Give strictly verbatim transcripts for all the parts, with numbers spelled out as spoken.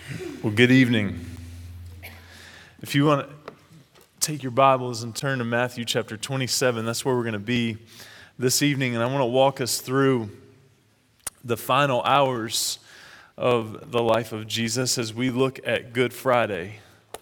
Well, good evening. If you want to take your Bibles and turn to Matthew chapter twenty-seven, that's where we're going to be this evening. And I want to walk us through the final hours of the life of Jesus as we look at Good Friday.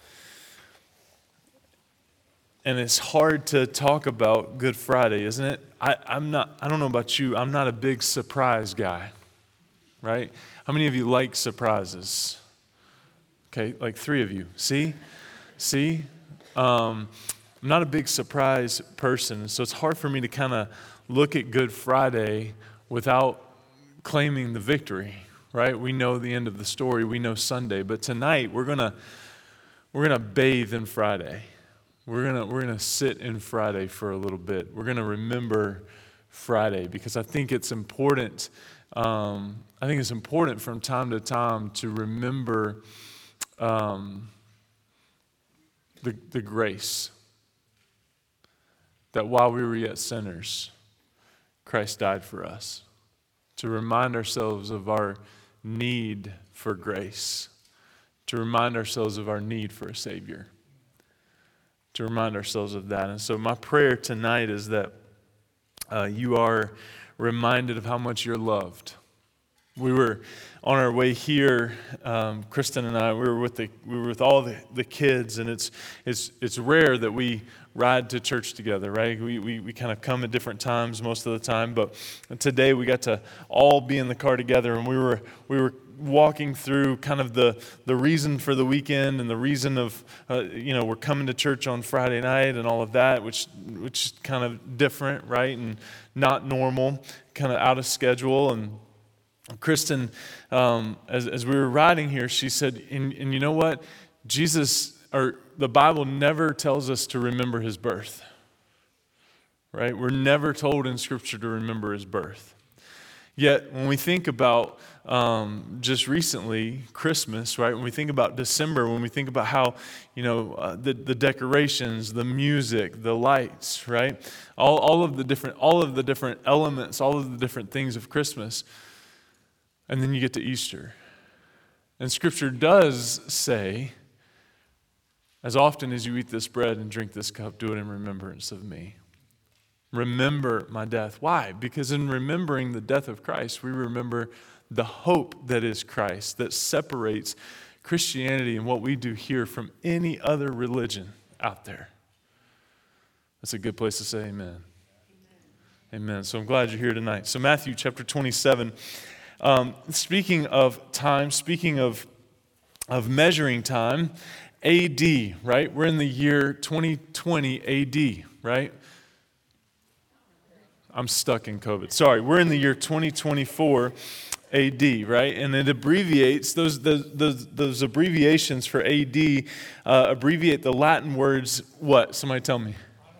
And it's hard to talk about Good Friday, isn't it? I, I'm not, I don't know about you, I'm not a big surprise guy, right? How many of you like surprises? Okay, like three of you. See? See? Um, I'm not a big surprise person, so it's hard for me to kind of look at Good Friday without claiming the victory, right? We know the end of the story. We know Sunday. But tonight, we're going to we're gonna bathe in Friday. We're going to we're gonna sit in Friday for a little bit. We're going to remember Friday because I think it's important. Um, I think it's important from time to time to remember Um, the, the grace that while we were yet sinners, Christ died for us. To remind ourselves of our need for grace. To remind ourselves of our need for a Savior. To remind ourselves of that. And so my prayer tonight is that uh, you are reminded of how much you're loved. We were on our way here, um, Kristen and I, we were with the we were with all the, the kids, and it's it's it's rare that we ride to church together, right? We we we kind of come at different times most of the time, but today we got to all be in the car together, and we were we were walking through kind of the the reason for the weekend and the reason of uh, you know we're coming to church on Friday night and all of that, which which is kind of different, right? And not normal, kind of out of schedule. And Kristen, um, as, as we were riding here, she said, and, and you know what? Jesus, or the Bible never tells us to remember his birth, right? We're never told in Scripture to remember his birth. Yet, when we think about um, just recently, Christmas, right? When we think about December, when we think about how, you know, uh, the, the decorations, the music, the lights, right? All, all of the different, all of the different elements, all of the different things of Christmas. And then you get to Easter. And Scripture does say, as often as you eat this bread and drink this cup, do it in remembrance of me. Remember my death. Why? Because in remembering the death of Christ, we remember the hope that is Christ, that separates Christianity and what we do here from any other religion out there. That's a good place to say amen. Amen. Amen. So I'm glad you're here tonight. So Matthew chapter twenty-seven. Um, speaking of time, speaking of of measuring time, A D, right? We're in the year twenty twenty A D, right? I'm stuck in COVID. Sorry, we're in the year twenty twenty-four A D, right? And it abbreviates, those those those, those abbreviations for A D uh, abbreviate the Latin words, what? Somebody tell me.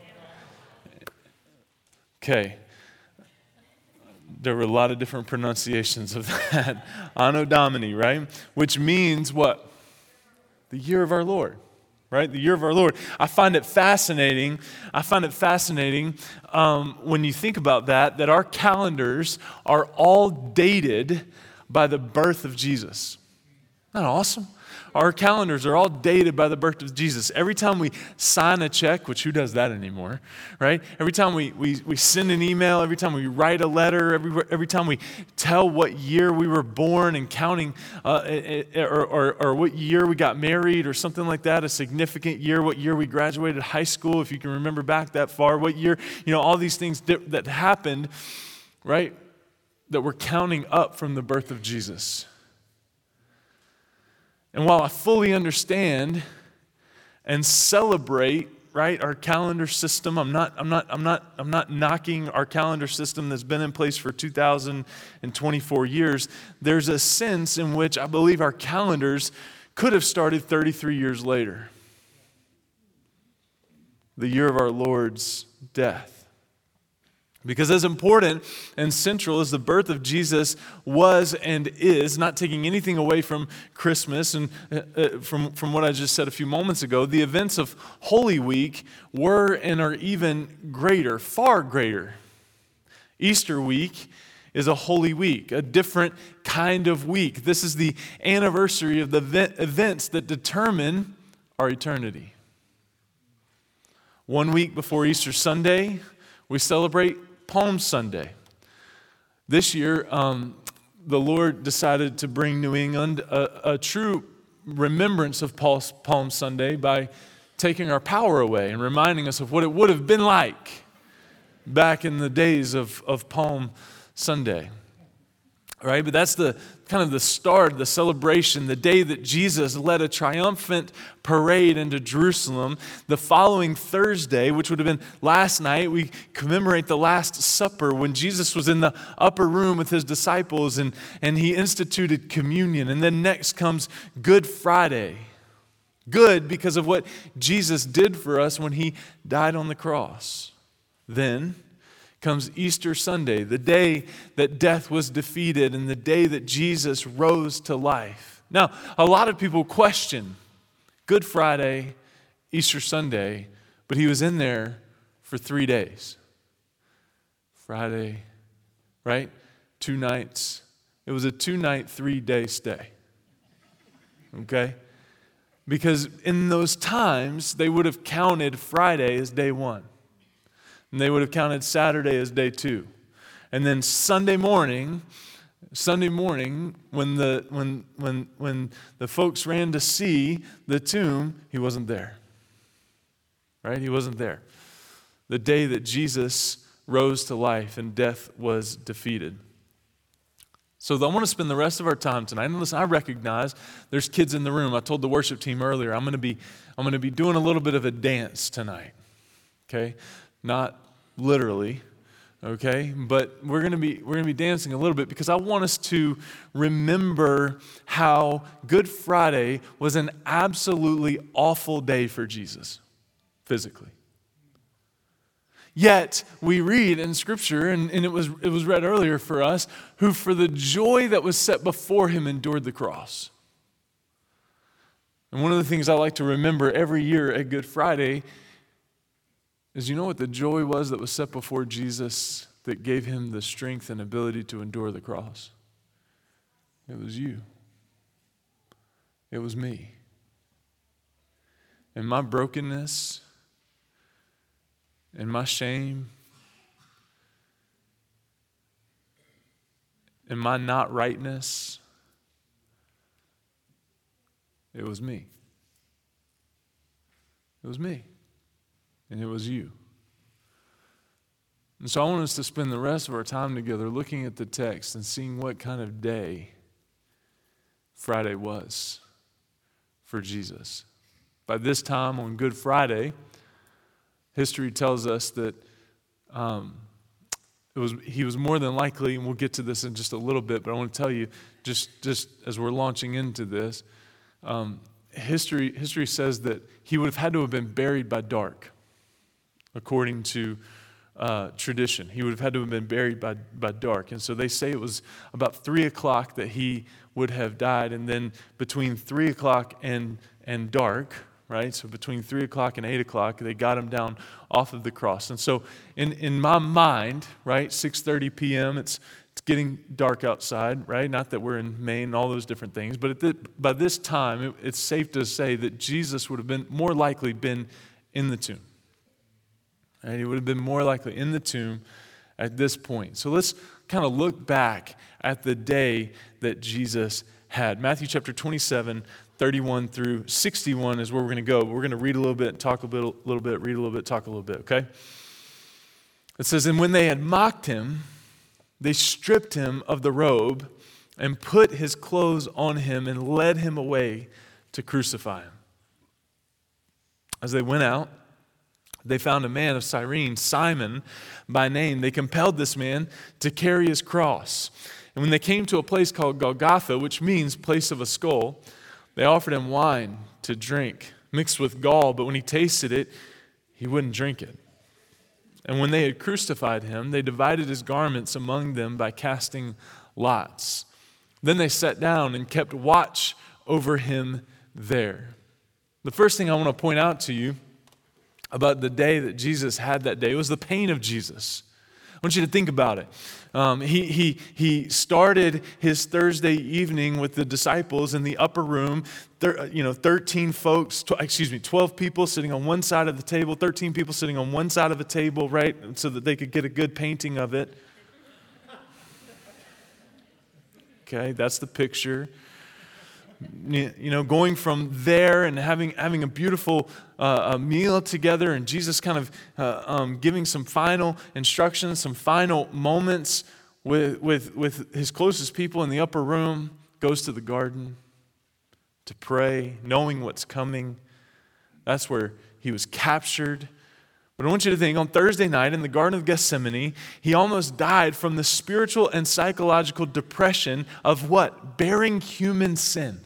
Okay. There were a lot of different pronunciations of that. Anno Domini, right? Which means what? The year of our Lord, right? The year of our Lord. I find it fascinating. I find it fascinating um, when you think about that, that our calendars are all dated by the birth of Jesus. Isn't that awesome? Our calendars are all dated by the birth of Jesus. Every time we sign a check, which who does that anymore, right? Every time we we, we send an email, every time we write a letter, every every time we tell what year we were born and counting, uh, or, or, or what year we got married or something like that, a significant year, what year we graduated high school, if you can remember back that far, what year, you know, all these things that happened, right, that we're counting up from the birth of Jesus. And while I fully understand and celebrate, right, our calendar system, I'm not, I'm not, I'm not, I'm not knocking our calendar system that's been in place for two thousand twenty-four years. There's a sense in which I believe our calendars could have started thirty-three years later. The year of our Lord's death. Because as important and central as the birth of Jesus was and is, not taking anything away from Christmas and uh, from, from what I just said a few moments ago, the events of Holy Week were and are even greater, far greater. Easter week is a holy week, a different kind of week. This is the anniversary of the event, events that determine our eternity. One week before Easter Sunday, we celebrate Palm Sunday. This year, um, the Lord decided to bring New England a, a true remembrance of Palm Sunday by taking our power away and reminding us of what it would have been like back in the days of, of Palm Sunday. Right? But that's the kind of the start, the celebration, the day that Jesus led a triumphant parade into Jerusalem. The following Thursday, which would have been last night, we commemorate the Last Supper when Jesus was in the upper room with his disciples and, and he instituted communion. And then next comes Good Friday. Good because of what Jesus did for us when he died on the cross. Then comes Easter Sunday, the day that death was defeated and the day that Jesus rose to life. Now, a lot of people question Good Friday, Easter Sunday, but he was in there for three days. Friday, right? Two nights. It was a two-night, three-day stay. Okay? Because in those times, they would have counted Friday as day one. And they would have counted Saturday as day two. And then Sunday morning, Sunday morning, when the when when when the folks ran to see the tomb, he wasn't there. Right? He wasn't there. The day that Jesus rose to life and death was defeated. So I want to spend the rest of our time tonight. And listen, I recognize there's kids in the room. I told the worship team earlier, I'm going to be I'm going to be doing a little bit of a dance tonight. Okay? Not literally, okay? But we're going to be we're going to be dancing a little bit because I want us to remember how Good Friday was an absolutely awful day for Jesus physically. Yet we read in Scripture, and, and it was it was read earlier for us, who for the joy that was set before him endured the cross. And one of the things I like to remember every year at Good Friday is, you know what the joy was that was set before Jesus that gave him the strength and ability to endure the cross? It was you. It was me. And my brokenness and my shame and my not rightness, it was me. It was me. And it was you. And so I want us to spend the rest of our time together looking at the text and seeing what kind of day Friday was for Jesus. By this time on Good Friday, history tells us that um, it was he was more than likely, and we'll get to this in just a little bit, but I want to tell you, just, just as we're launching into this, um, history, history says that he would have had to have been buried by dark. According to uh, tradition, he would have had to have been buried by, by dark. And so they say it was about three o'clock that he would have died. And then between three o'clock and, and dark, right? So between three o'clock and eight o'clock, they got him down off of the cross. And so in, in my mind, right, six thirty p.m., it's it's getting dark outside, right? Not that we're in Maine and all those different things. But at the, by this time, it, it's safe to say that Jesus would have been more likely been in the tomb. And he would have been more likely in the tomb at this point. So let's kind of look back at the day that Jesus had. Matthew chapter twenty-seven, thirty-one through sixty-one is where we're going to go. We're going to read a little bit, talk a little, little bit, read a little bit, talk a little bit, okay? It says, "And when they had mocked him, they stripped him of the robe and put his clothes on him and led him away to crucify him. As they went out, they found a man of Cyrene, Simon by name. They compelled this man to carry his cross. And when they came to a place called Golgotha, which means place of a skull, they offered him wine to drink, mixed with gall. But when he tasted it, he wouldn't drink it. And when they had crucified him, they divided his garments among them by casting lots. Then they sat down and kept watch over him there." The first thing I want to point out to you about the day that Jesus had that day was the pain of Jesus. want you to think about it. Um, he, he, he started his Thursday evening with the disciples in the upper room. Thir, you know, thirteen folks, tw- excuse me, twelve people sitting on one side of the table, thirteen people sitting on one side of the table, right, so that they could get a good painting of it. Okay, that's the picture. You know, going from there and having having a beautiful uh, a meal together, and Jesus kind of uh, um, giving some final instructions, some final moments with, with, with his closest people in the upper room, goes to the garden to pray, knowing what's coming. That's where he was captured. But I want you to think, on Thursday night in the Garden of Gethsemane, he almost died from the spiritual and psychological depression of what? Bearing human sin.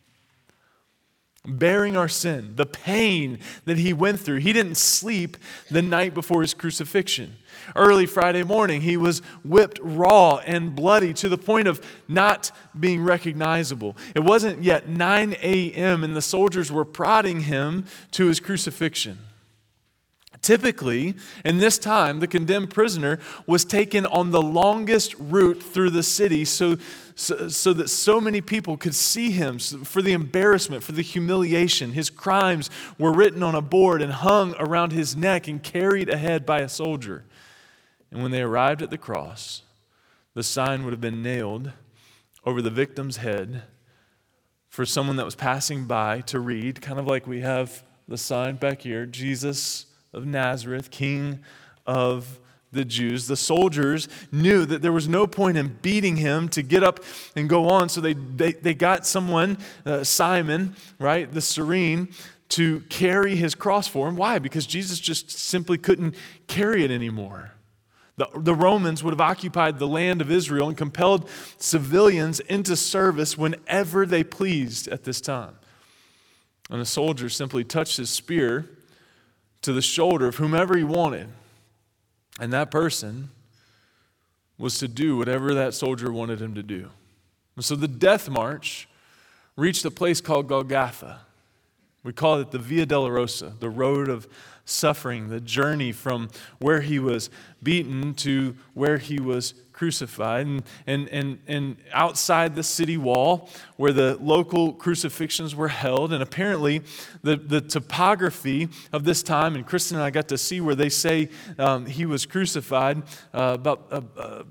Bearing our sin, the pain that he went through. He didn't sleep the night before his crucifixion. Early Friday morning, he was whipped raw and bloody to the point of not being recognizable. It wasn't yet nine a.m. and the soldiers were prodding him to his crucifixion. Typically, in this time, the condemned prisoner was taken on the longest route through the city so, so, so that so many people could see him for the embarrassment, for the humiliation. His crimes were written on a board and hung around his neck and carried ahead by a soldier. And when they arrived at the cross, the sign would have been nailed over the victim's head for someone that was passing by to read, kind of like we have the sign back here, Jesus of Nazareth, King of the Jews. The soldiers knew that there was no point in beating him to get up and go on, so they they, they got someone, uh, Simon, right, the Cyrene, to carry his cross for him. Why? Because Jesus just simply couldn't carry it anymore. The, the Romans would have occupied the land of Israel and compelled civilians into service whenever they pleased at this time. And the soldier simply touched his spear to the shoulder of whomever he wanted. And that person was to do whatever that soldier wanted him to do. And so the death march reached a place called Golgotha. We call it the Via Dolorosa, the road of suffering, the journey from where he was beaten to where he was crucified. And, and, and, and outside the city wall where the local crucifixions were held, and apparently the, the topography of this time, and Kristen and I got to see where they say um, he was crucified uh, about uh, uh,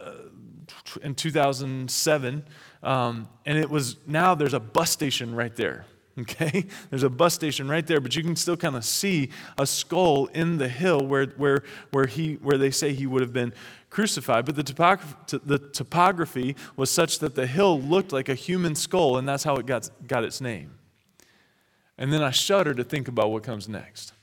in two thousand seven, um, and it was, now there's a bus station right there. Okay, there's a bus station right there, but you can still kind of see a skull in the hill where where where he where they say he would have been crucified. But the topography the topography was such that the hill looked like a human skull, and that's how it got got its name. And then I shudder to think about what comes next.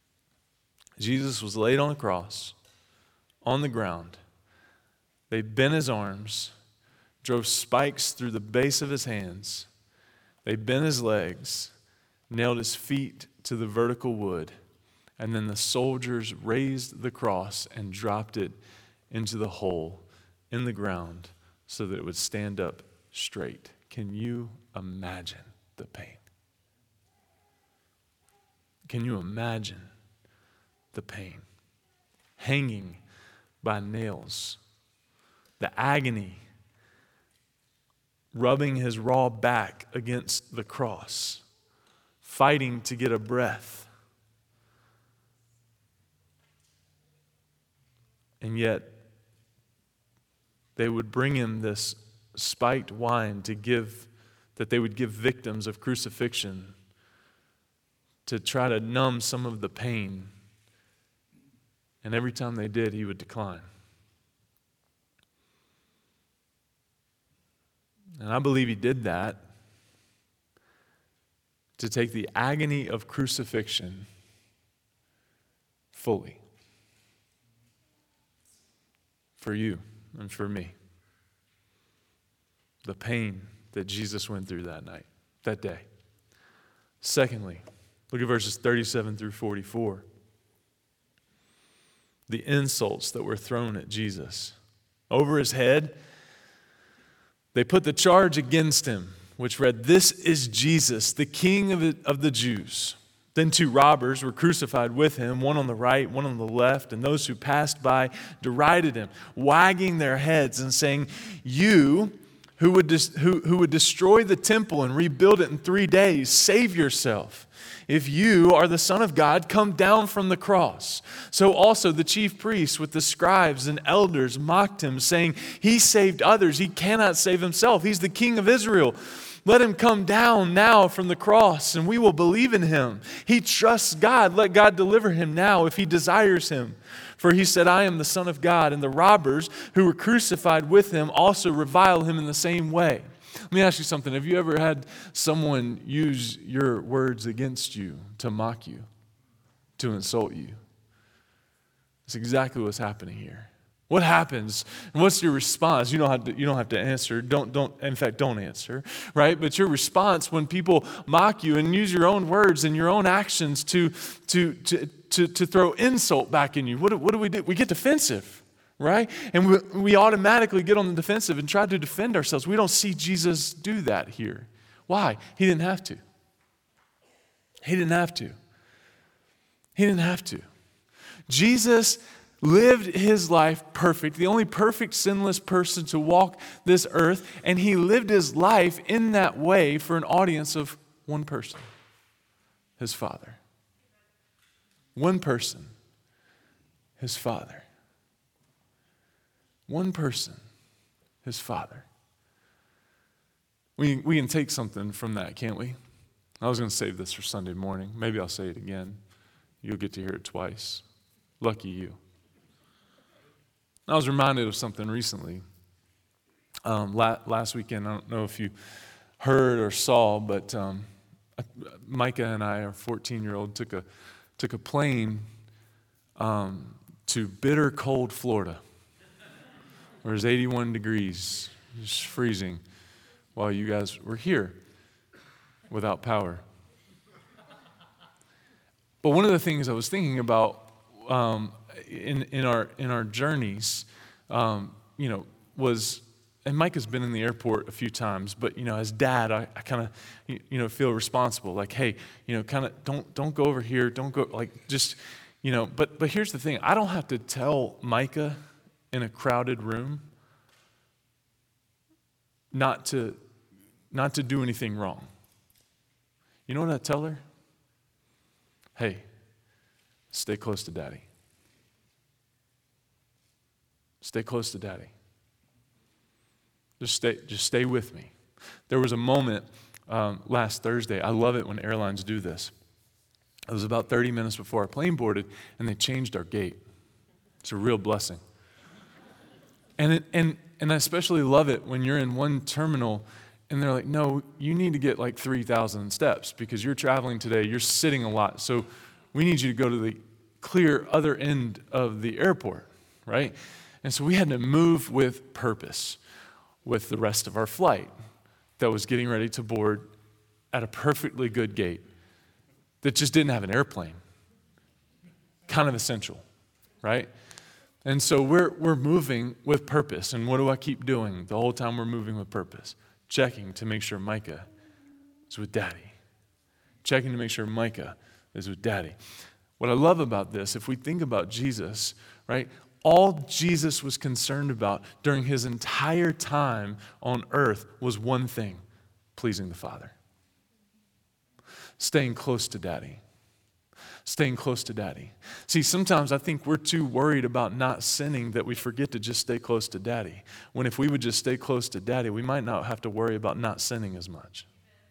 Jesus was laid on the cross, on the ground. They bent his arms, drove spikes through the base of his hands. They bent his legs, nailed his feet to the vertical wood, and then the soldiers raised the cross and dropped it into the hole in the ground so that it would stand up straight. Can you imagine the pain? Can you imagine the pain? Hanging by nails, the agony, rubbing his raw back against the cross, fighting to get a breath. And yet, they would bring him this spiked wine to give, that they would give victims of crucifixion to try to numb some of the pain. And every time they did, he would decline. And I believe he did that to take the agony of crucifixion fully for you and for me. The pain that Jesus went through that night, that day. Secondly, look at verses thirty-seven through forty-four. The insults that were thrown at Jesus. Over his head, they put the charge against him, which read, "This is Jesus, the King of the, of the Jews." Then two robbers were crucified with him, one on the right, one on the left, and those who passed by derided him, wagging their heads and saying, "You who would, dis- who, who would destroy the temple and rebuild it in three days, save yourself. If you are the Son of God, come down from the cross." So also the chief priests with the scribes and elders mocked him, saying, "He saved others. He cannot save himself. He's the King of Israel. Let him come down now from the cross, and we will believe in him. He trusts God. Let God deliver him now if he desires him. For he said, 'I am the Son of God.'" And the robbers who were crucified with him also revile him in the same way. Let me ask you something. Have you ever had someone use your words against you to mock you, to insult you? That's exactly what's happening here. What happens and what's your response? You don't have to, you don't have to answer. Don't, don't, in fact, don't answer, right? But your response when people mock you and use your own words and your own actions to, to, to, to, to throw insult back in you, what, what do we do? We get defensive, right? And we, we automatically get on the defensive and try to defend ourselves. We don't see Jesus do that here. Why? He didn't have to. He didn't have to. He didn't have to. Jesus lived his life perfect, the only perfect, sinless person to walk this earth, and he lived his life in that way for an audience of one person, his Father. One person, his Father. One person, his Father. We, we can take something from that, can't we? I was going to save this for Sunday morning. Maybe I'll say it again. You'll get to hear it twice. Lucky you. I was reminded of something recently. Um, la- last weekend, I don't know if you heard or saw, but um, Micah and I, our fourteen-year-old, took a took a plane um, to bitter cold Florida, where it's eighty-one degrees, just freezing, while you guys were here without power. But one of the things I was thinking about um, in in our in our journeys, um, you know, was, and Mike has been in the airport a few times, but you know, as dad, I, I kind of you know feel responsible. Like, hey, you know, kind of don't don't go over here, don't go, like, just, you know. But but here's the thing: I don't have to tell Micah in a crowded room not to not to do anything wrong. You know what I tell her? Hey, stay close to Daddy. Stay close to Daddy. Just stay, just stay with me. There was a moment um, last Thursday. I love it when airlines do this. It was about thirty minutes before our plane boarded, and they changed our gate. It's a real blessing. And it, and and I especially love it when you're in one terminal, and they're like, "No, you need to get like three thousand steps because you're traveling today. You're sitting a lot, so we need you to go to the clear other end of the airport," right? And so we had to move with purpose with the rest of our flight that was getting ready to board at a perfectly good gate that just didn't have an airplane. Kind of essential, right? And so we're we're moving with purpose. And what do I keep doing the whole time we're moving with purpose? Checking to make sure Micah is with Daddy. Checking to make sure Micah is with Daddy. What I love about this, if we think about Jesus, right? All Jesus was concerned about during his entire time on earth was one thing: pleasing the Father. Staying close to Daddy. Staying close to Daddy. See, sometimes I think we're too worried about not sinning that we forget to just stay close to Daddy. When if we would just stay close to Daddy, we might not have to worry about not sinning as much.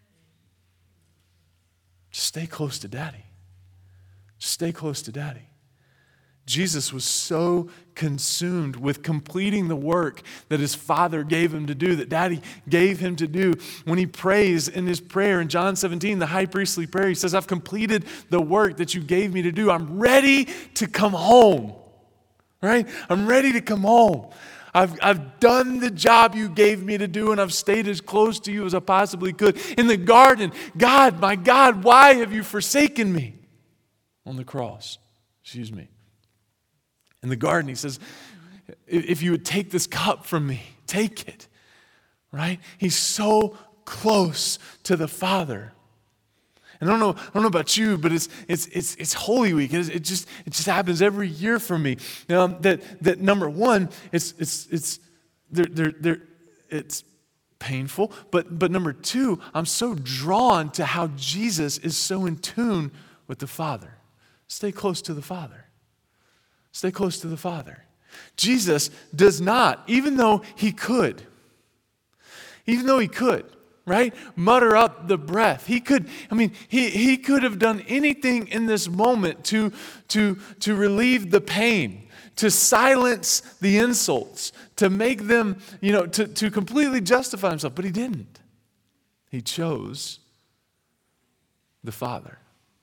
Just stay close to Daddy. Just stay close to Daddy. Jesus was so consumed with completing the work that his Father gave him to do, that Daddy gave him to do. When he prays in his prayer in John seventeen, the high priestly prayer, he says, "I've completed the work that you gave me to do. I'm ready to come home." Right? I'm ready to come home. I've, I've done the job you gave me to do, and I've stayed as close to you as I possibly could. In the garden, "God, my God, why have you forsaken me?" On the cross, excuse me. In the garden, he says, "If you would take this cup from me, take it." Right? He's so close to the Father. And I don't know, I don't know about you, but it's it's it's it's Holy Week. It, it just it just happens every year for me. Um, that that number one, it's it's it's they're, they're, they're, it's painful, but but number two, I'm so drawn to how Jesus is so in tune with the Father. Stay close to the Father. Stay close to the Father. Jesus does not, even though he could, even though he could, right, mutter out the breath. He could, I mean, he, he could have done anything in this moment to, to, to relieve the pain, to silence the insults, to make them, you know, to, to completely justify himself, but he didn't. He chose the Father.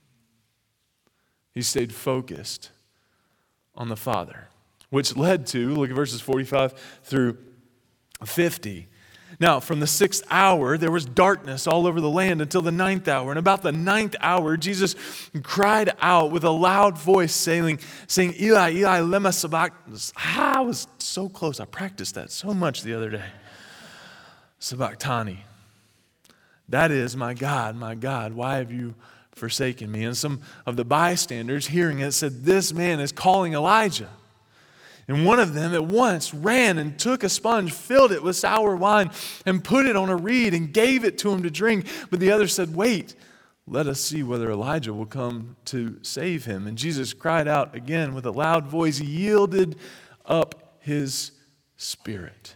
He stayed focused on the Father, which led to, look at verses forty-five through fifty. Now, from the sixth hour, there was darkness all over the land until the ninth hour. And about the ninth hour, Jesus cried out with a loud voice, saying, saying Eli, Eli, lema sabachthani. Ah, I was so close. I practiced that so much the other day. Sabachthani. That is, my God, my God, why have you forsaken me? And some of the bystanders hearing it said, this man is calling Elijah. And one of them at once ran and took a sponge, filled it with sour wine, and put it on a reed and gave it to him to drink. But the other said, wait, let us see whether Elijah will come to save him. And Jesus cried out again with a loud voice. He yielded up his spirit.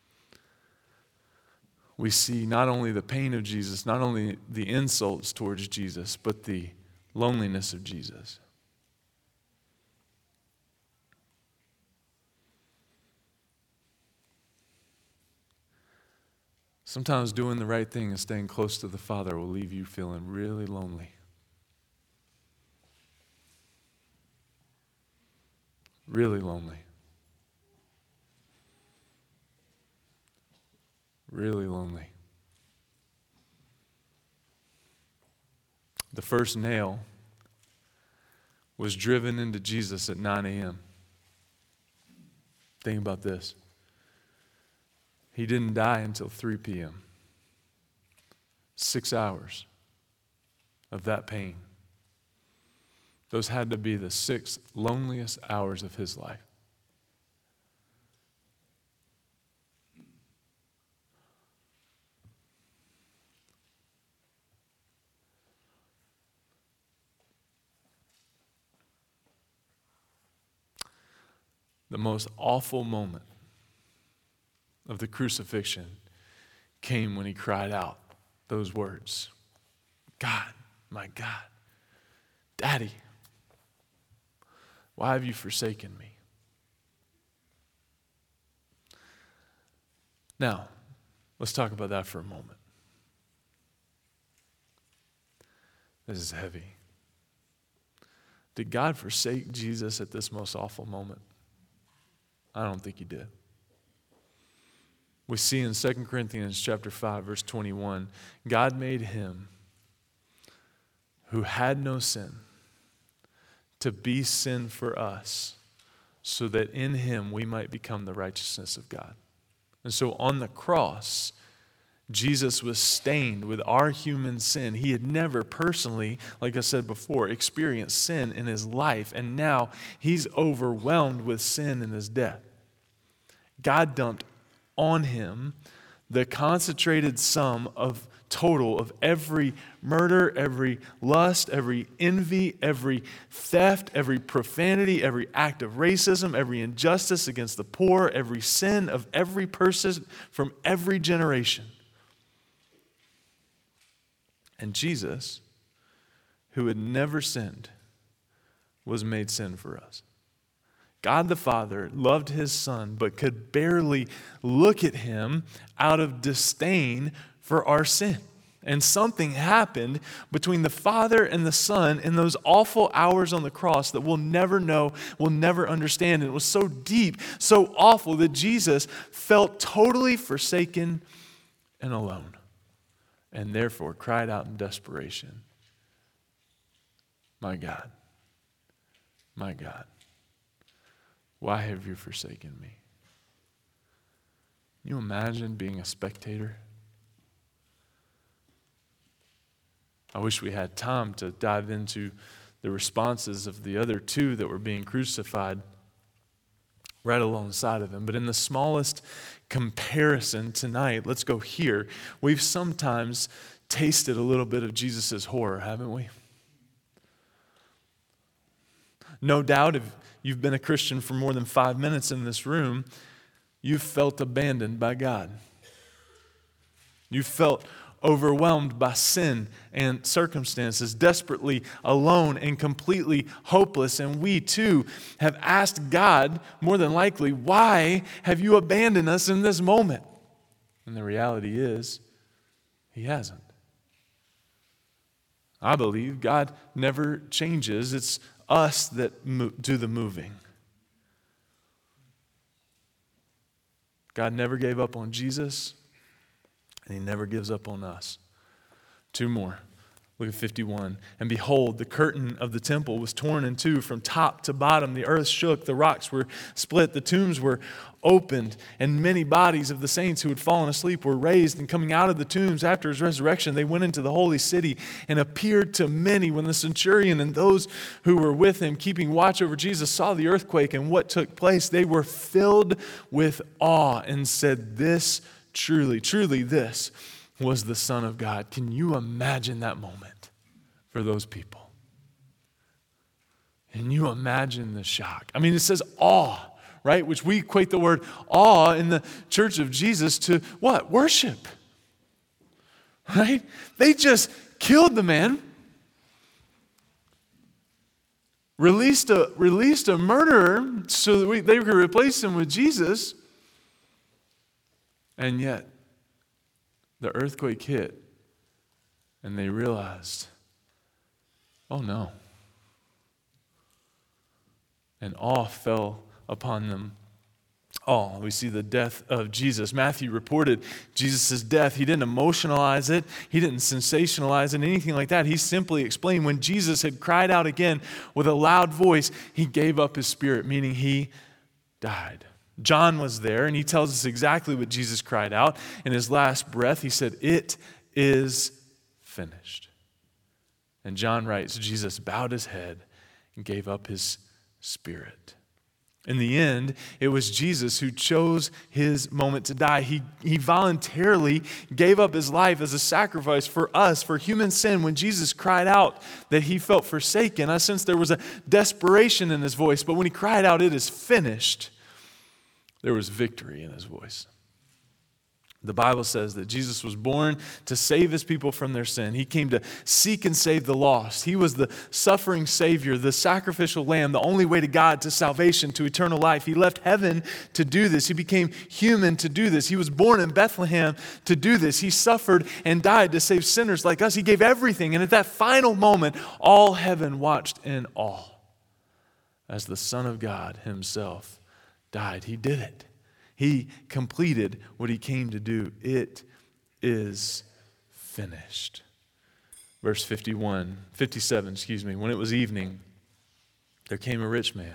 We see not only the pain of Jesus, not only the insults towards Jesus, but the loneliness of Jesus. Sometimes doing the right thing and staying close to the Father will leave you feeling really lonely. Really lonely. Really lonely. The first nail was driven into Jesus at nine a.m. Think about this. He didn't die until three p.m. Six hours of that pain. Those had to be the six loneliest hours of his life. The most awful moment of the crucifixion came when he cried out those words, God, my God, Daddy, why have you forsaken me? Now, let's talk about that for a moment. This is heavy. Did God forsake Jesus at this most awful moment? I don't think he did. We see in Second Corinthians chapter five, verse twenty-one, God made him who had no sin to be sin for us, so that in him we might become the righteousness of God. And so on the cross, Jesus was stained with our human sin. He had never personally, like I said before, experienced sin in his life, and now he's overwhelmed with sin in his death. God dumped on him the concentrated sum of total of every murder, every lust, every envy, every theft, every profanity, every act of racism, every injustice against the poor, every sin of every person from every generation. And Jesus, who had never sinned, was made sin for us. God the Father loved his Son, but could barely look at him out of disdain for our sin. And something happened between the Father and the Son in those awful hours on the cross that we'll never know, we'll never understand. And it was so deep, so awful that Jesus felt totally forsaken and alone, and therefore cried out in desperation, my God, my God, why have you forsaken me? Can you imagine being a spectator? I wish we had time to dive into the responses of the other two that were being crucified right alongside of him. But in the smallest comparison tonight, let's go here. We've sometimes tasted a little bit of Jesus' horror, haven't we? No doubt if you've been a Christian for more than five minutes in this room, you've felt abandoned by God. You've felt overwhelmed by sin and circumstances, desperately alone and completely hopeless. And we too have asked God, more than likely, why have you abandoned us in this moment? And the reality is, He hasn't. I believe God never changes. It's us that mo- do the moving. God never gave up on Jesus, and He never gives up on us. Two more. Look at fifty-one. And behold, the curtain of the temple was torn in two from top to bottom. The earth shook, the rocks were split, the tombs were opened, and many bodies of the saints who had fallen asleep were raised. And coming out of the tombs after His resurrection, they went into the holy city and appeared to many. When the centurion and those who were with him, keeping watch over Jesus, saw the earthquake and what took place, they were filled with awe and said, "This truly, truly, this was the Son of God." Can you imagine that moment for those people? Can you imagine the shock? I mean, it says awe, right? Which we equate the word awe in the Church of Jesus to what? Worship, right? They just killed the man, released a, released a murderer so that we, they could replace him with Jesus, and yet the earthquake hit, and they realized, oh no. And awe fell upon them all. We see the death of Jesus. Matthew reported Jesus' death. He didn't emotionalize it. He didn't sensationalize it, anything like that. He simply explained when Jesus had cried out again with a loud voice, He gave up His spirit, meaning He died. John was there, and he tells us exactly what Jesus cried out. In His last breath, He said, "It is finished." And John writes, Jesus bowed His head and gave up His spirit. In the end, it was Jesus who chose His moment to die. He, he voluntarily gave up His life as a sacrifice for us, for human sin. When Jesus cried out that He felt forsaken, I sensed there was a desperation in His voice. But when He cried out, "It is finished," there was victory in His voice. The Bible says that Jesus was born to save His people from their sin. He came to seek and save the lost. He was the suffering Savior, the sacrificial Lamb, the only way to God, to salvation, to eternal life. He left heaven to do this. He became human to do this. He was born in Bethlehem to do this. He suffered and died to save sinners like us. He gave everything. And at that final moment, all heaven watched in awe as the Son of God Himself died. He did it. He completed what He came to do. It is finished. Verse fifty-one, fifty-seven, excuse me. When it was evening, there came a rich man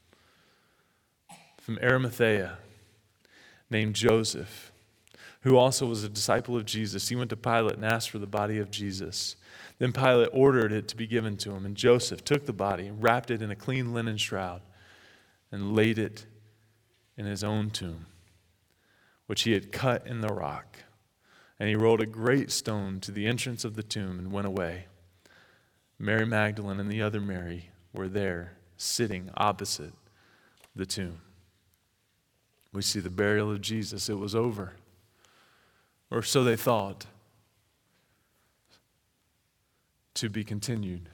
from Arimathea named Joseph, who also was a disciple of Jesus. He went to Pilate and asked for the body of Jesus. Then Pilate ordered it to be given to him, and Joseph took the body and wrapped it in a clean linen shroud and laid it in his own tomb, which he had cut in the rock. And he rolled a great stone to the entrance of the tomb and went away. Mary Magdalene and the other Mary were there, sitting opposite the tomb. We see the burial of Jesus. It was over. Or so they thought. To be continued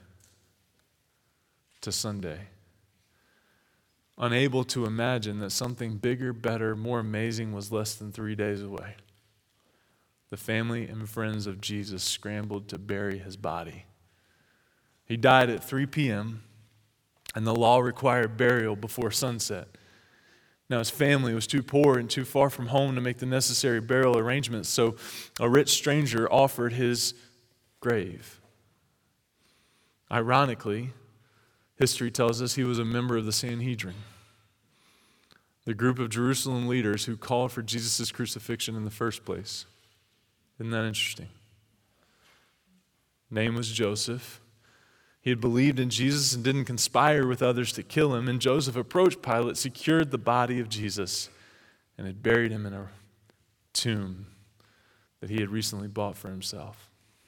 to Sunday. Unable to imagine that something bigger, better, more amazing was less than three days away. The family and friends of Jesus scrambled to bury His body. He died at three p.m., and the law required burial before sunset. Now, His family was too poor and too far from home to make the necessary burial arrangements, so a rich stranger offered his grave. Ironically, history tells us he was a member of the Sanhedrin, the group of Jerusalem leaders who called for Jesus' crucifixion in the first place. Isn't that interesting? name was Joseph. He had believed in Jesus and didn't conspire with others to kill him. And Joseph approached Pilate, secured the body of Jesus, and had buried him in a tomb that he had recently bought for himself.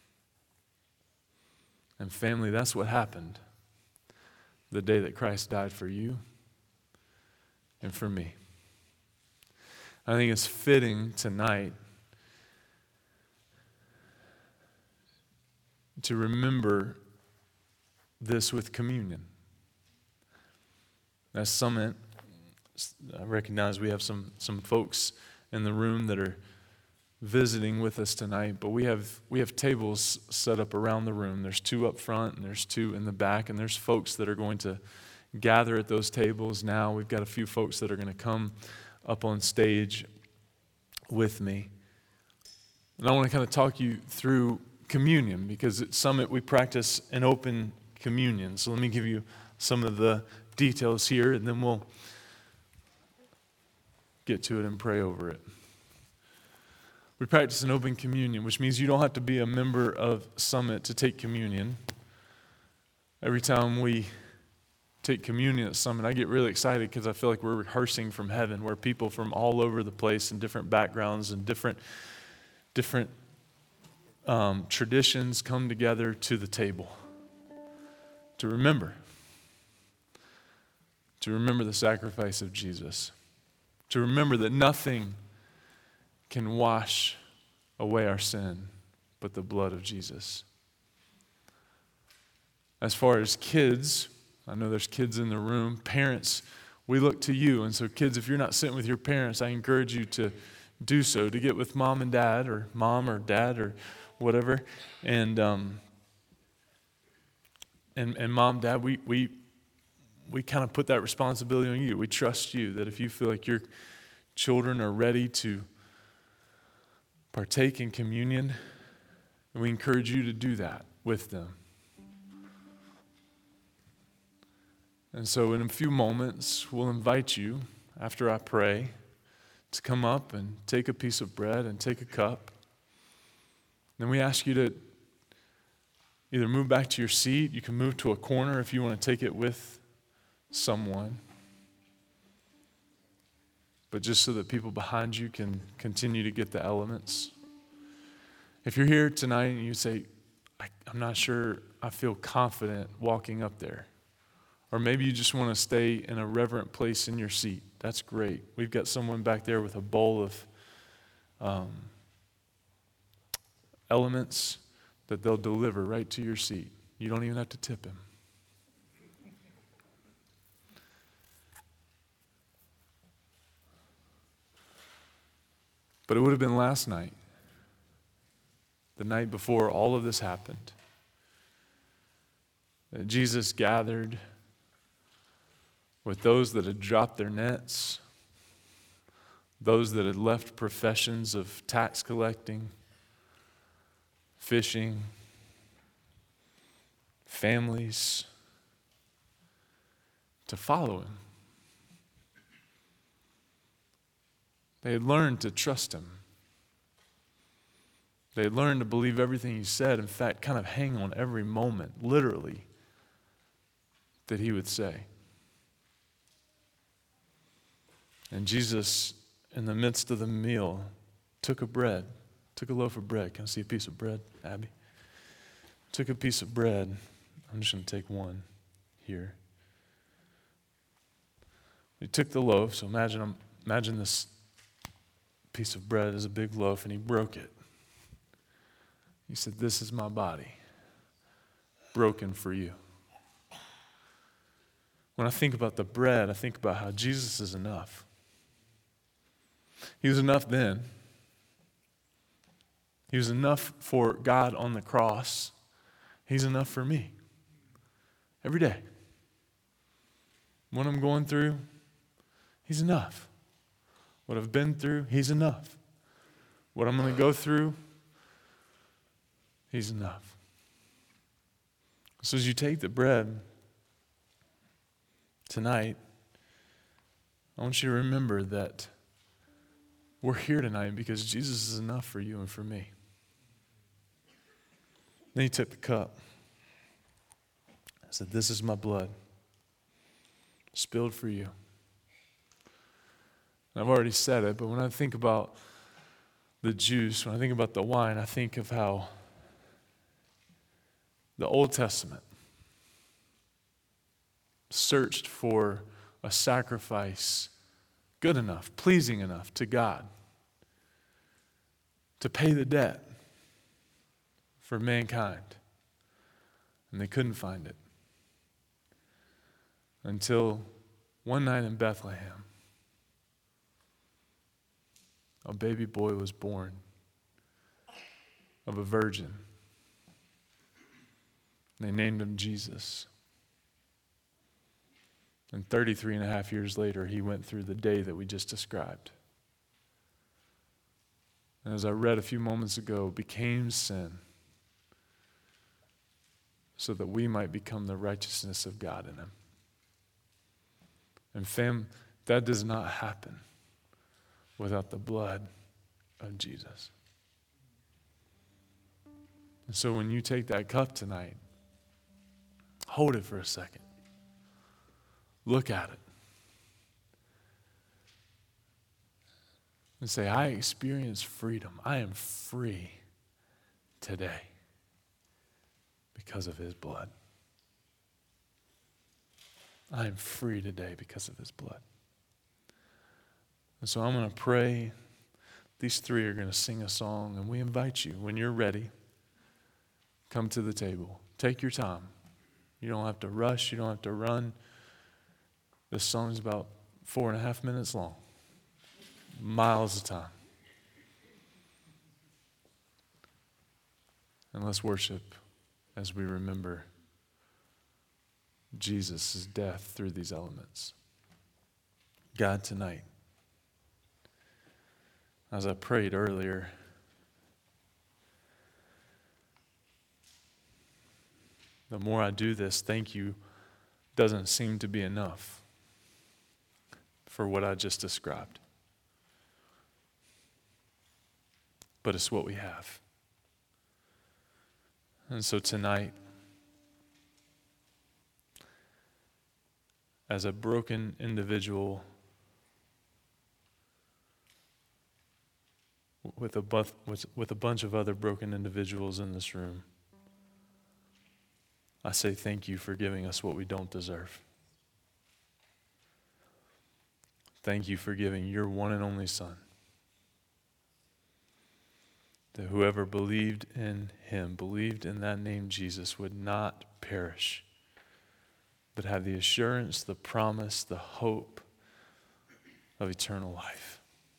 And family, that's what happened the day that Christ died for you and for me. I think it's fitting tonight to remember this with communion. As Summit, I recognize we have some, some folks in the room that are visiting with us tonight, but we have we have tables set up around the room. There's two up front and there's two in the back, and there's folks that are going to gather at those tables now. We've got a few folks that are going to come up on stage with me. And I want to kind of talk you through communion, because at Summit we practice an open communion. So let me give you some of the details here, and then we'll get to it and pray over it. We practice an open communion, which means you don't have to be a member of Summit to take communion. Every time we take communion at Summit, I get really excited because I feel like we're rehearsing from heaven, where people from all over the place and different backgrounds and different different um, traditions come together to the table to remember, to remember the sacrifice of Jesus, to remember that nothing can wash away our sin but the blood of Jesus. As far as kids, I know there's kids in the room. Parents, we look to you. And so kids, if you're not sitting with your parents, I encourage you to do so, to get with mom and dad, or mom or dad or whatever. And um, and and mom, dad, we we we kind of put that responsibility on you. We trust you that if you feel like your children are ready to partake in communion, and we encourage you to do that with them. And so in a few moments, we'll invite you, after I pray, to come up and take a piece of bread and take a cup. Then we ask you to either move back to your seat. You can move to a corner if you want to take it with someone. But just so that people behind you can continue to get the elements. If you're here tonight and you say, I, I'm not sure I feel confident walking up there, or maybe you just want to stay in a reverent place in your seat, that's great. We've got someone back there with a bowl of um, elements that they'll deliver right to your seat. You don't even have to tip him. But it would have been last night, the night before all of this happened, that Jesus gathered with those that had dropped their nets, those that had left professions of tax collecting, fishing, families, to follow him. They had learned to trust him. They had learned to believe everything he said, in fact, kind of hang on every moment, literally, that he would say. And Jesus, in the midst of the meal, took a bread, took a loaf of bread. Can I see a piece of bread, Abby? Took a piece of bread. I'm just going to take one here. He took the loaf, so imagine, imagine this piece of bread is a big loaf, and he broke it. He said, "This is my body, broken for you." When I think about the bread, I think about how Jesus is enough. He was enough then. He was enough for God on the cross. He's enough for me. Every day. What I'm going through, he's enough. What I've been through, he's enough. What I'm going to go through, he's enough. So as you take the bread tonight, I want you to remember that we're here tonight because Jesus is enough for you and for me. Then he took the cup. I said, "This is my blood, spilled for you." And I've already said it, but when I think about the juice, when I think about the wine, I think of how the Old Testament searched for a sacrifice good enough, pleasing enough to God to pay the debt for mankind. And they couldn't find it until one night in Bethlehem, a baby boy was born of a virgin. They named him Jesus. And thirty-three and a half years later, he went through the day that we just described. And as I read a few moments ago, became sin so that we might become the righteousness of God in him. And fam, that does not happen without the blood of Jesus. And so when you take that cup tonight, hold it for a second. Look at it. And say, I experience freedom. I am free today because of his blood. I am free today because of his blood. And so I'm going to pray. These three are going to sing a song, and we invite you, when you're ready, come to the table. Take your time. You don't have to rush. You don't have to run. This song is about four and a half minutes long. Miles of time. And let's worship as we remember Jesus' death through these elements. God, tonight, as I prayed earlier, the more I do this, thank you doesn't seem to be enough for what I just described. But it's what we have. And so tonight, as a broken individual with a, buff, with, with a bunch of other broken individuals in this room, I say thank you for giving us what we don't deserve. Thank you for giving your one and only Son, that whoever believed in him, believed in that name Jesus, would not perish, but have the assurance, the promise, the hope of eternal life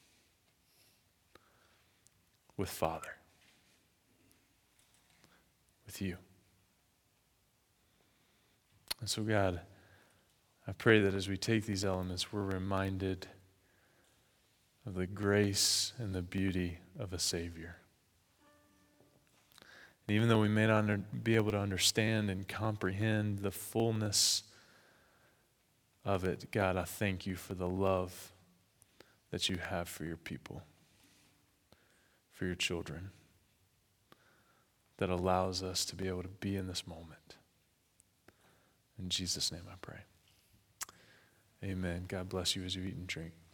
with Father, with you. And so, God, I pray that as we take these elements, we're reminded of the grace and the beauty of a Savior. And even though we may not under, be able to understand and comprehend the fullness of it, God, I thank you for the love that you have for your people, for your children, that allows us to be able to be in this moment. In Jesus' name I pray. Amen. God bless you as you eat and drink.